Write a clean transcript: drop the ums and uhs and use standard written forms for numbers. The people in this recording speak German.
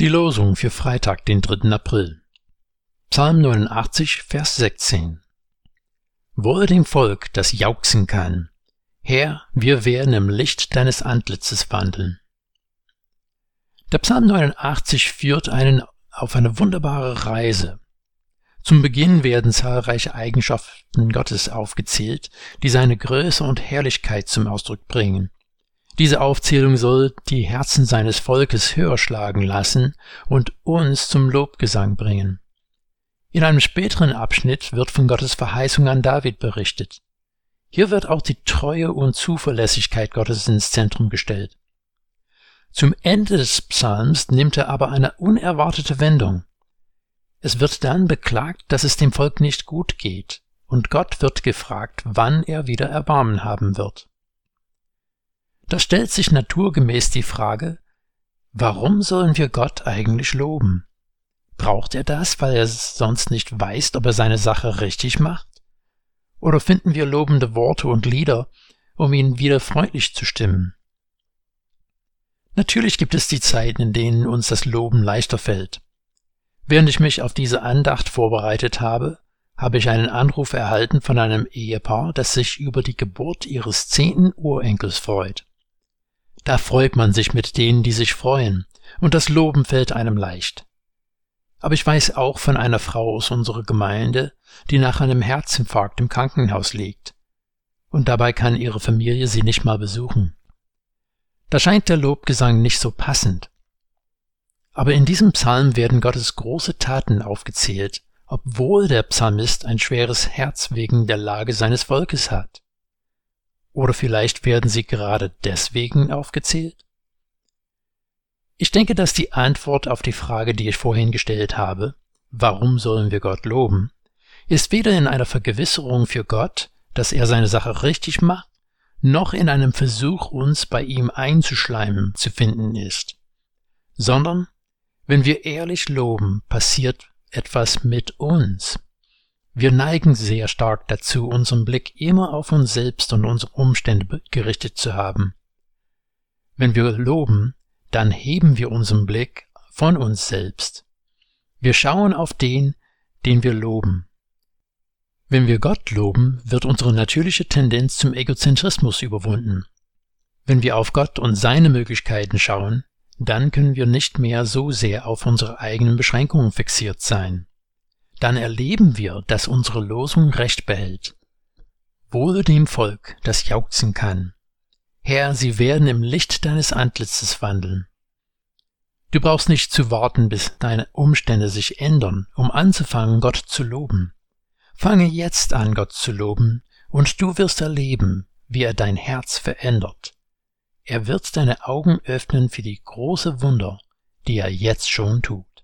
Die Losung für Freitag, den 3. April. Psalm 89, Vers 16. Wohl dem Volk, das jauchzen kann. Herr, wir werden im Licht deines Antlitzes wandeln. Der Psalm 89 führt einen auf eine wunderbare Reise. Zum Beginn werden zahlreiche Eigenschaften Gottes aufgezählt, die seine Größe und Herrlichkeit zum Ausdruck bringen. Diese Aufzählung soll die Herzen seines Volkes höher schlagen lassen und uns zum Lobgesang bringen. In einem späteren Abschnitt wird von Gottes Verheißung an David berichtet. Hier wird auch die Treue und Zuverlässigkeit Gottes ins Zentrum gestellt. Zum Ende des Psalms nimmt er aber eine unerwartete Wendung. Es wird dann beklagt, dass es dem Volk nicht gut geht, und Gott wird gefragt, wann er wieder Erbarmen haben wird. Da stellt sich naturgemäß die Frage, warum sollen wir Gott eigentlich loben? Braucht er das, weil er sonst nicht weiß, ob er seine Sache richtig macht? Oder finden wir lobende Worte und Lieder, um ihn wieder freundlich zu stimmen? Natürlich gibt es die Zeiten, in denen uns das Loben leichter fällt. Während ich mich auf diese Andacht vorbereitet habe, habe ich einen Anruf erhalten von einem Ehepaar, das sich über die Geburt ihres 10. Urenkels freut. Da freut man sich mit denen, die sich freuen, und das Loben fällt einem leicht. Aber ich weiß auch von einer Frau aus unserer Gemeinde, die nach einem Herzinfarkt im Krankenhaus liegt. Und dabei kann ihre Familie sie nicht mal besuchen. Da scheint der Lobgesang nicht so passend. Aber in diesem Psalm werden Gottes große Taten aufgezählt, obwohl der Psalmist ein schweres Herz wegen der Lage seines Volkes hat. Oder vielleicht werden sie gerade deswegen aufgezählt? Ich denke, dass die Antwort auf die Frage, die ich vorhin gestellt habe, warum sollen wir Gott loben, ist weder in einer Vergewisserung für Gott, dass er seine Sache richtig macht, noch in einem Versuch, uns bei ihm einzuschleimen, zu finden ist. Sondern, wenn wir ehrlich loben, passiert etwas mit uns. Wir neigen sehr stark dazu, unseren Blick immer auf uns selbst und unsere Umstände gerichtet zu haben. Wenn wir loben, dann heben wir unseren Blick von uns selbst. Wir schauen auf den, den wir loben. Wenn wir Gott loben, wird unsere natürliche Tendenz zum Egozentrismus überwunden. Wenn wir auf Gott und seine Möglichkeiten schauen, dann können wir nicht mehr so sehr auf unsere eigenen Beschränkungen fixiert sein. Dann erleben wir, dass unsere Losung Recht behält. Wohl dem Volk, das jauchzen kann. Herr, sie werden im Licht deines Antlitzes wandeln. Du brauchst nicht zu warten, bis deine Umstände sich ändern, um anzufangen, Gott zu loben. Fange jetzt an, Gott zu loben, und du wirst erleben, wie er dein Herz verändert. Er wird deine Augen öffnen für die große Wunder, die er jetzt schon tut.